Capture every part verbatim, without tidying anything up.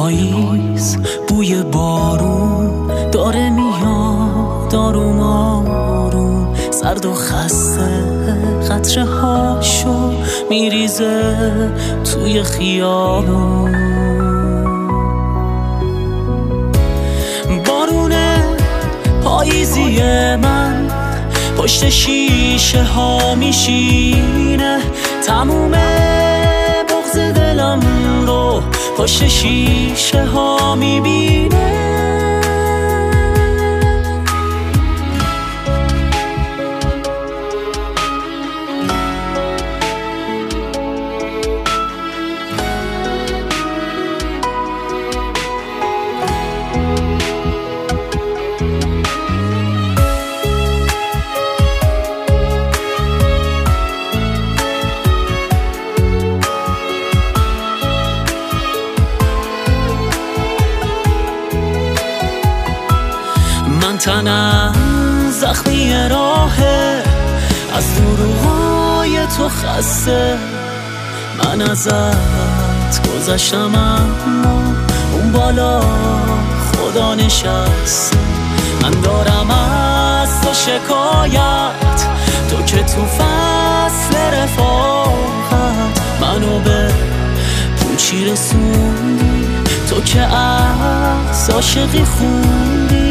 پاییز بوی بارون داره میاد آروم آروم، سرد و خسته قطره هاشو میریزه توی خیابون. بارونه پاییزی من پشت شیشه ها میشینه، تموم بغض دلم رو پشت شیشه ها میبینه. تنم زخمی راهه از دروغای تو خسته، من ازت گذشتم اما اون بالا خدا نشسته. من دارم از تو شکایت، تو که تو فصل رفاقت منو به پوچی رسوندی، تو که از عاشقی خوندی.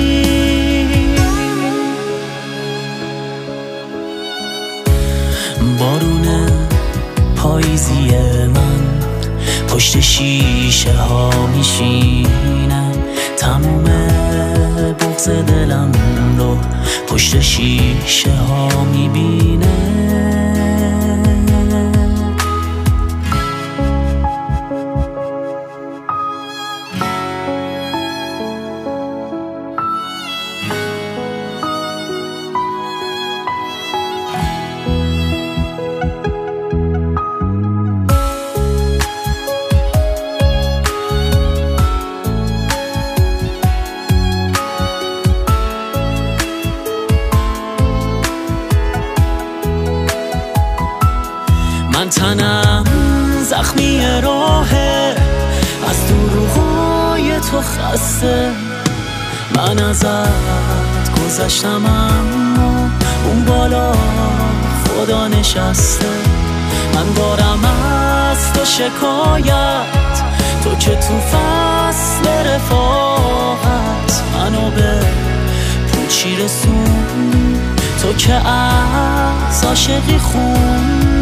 بارون پاییزی من پشت شیشه ها میشینم، تموم بغض دلم رو پشت شیشه ها میبینه. من تنم زخمی راهه از دروغای تو خسته، من ازت گذشتم اما اون بالا خدا نشسته. من دارم از تو شکایت، تو که تو فصل رفاقت منو به پوچی رسوندی، تو که از عاشقی خوندی.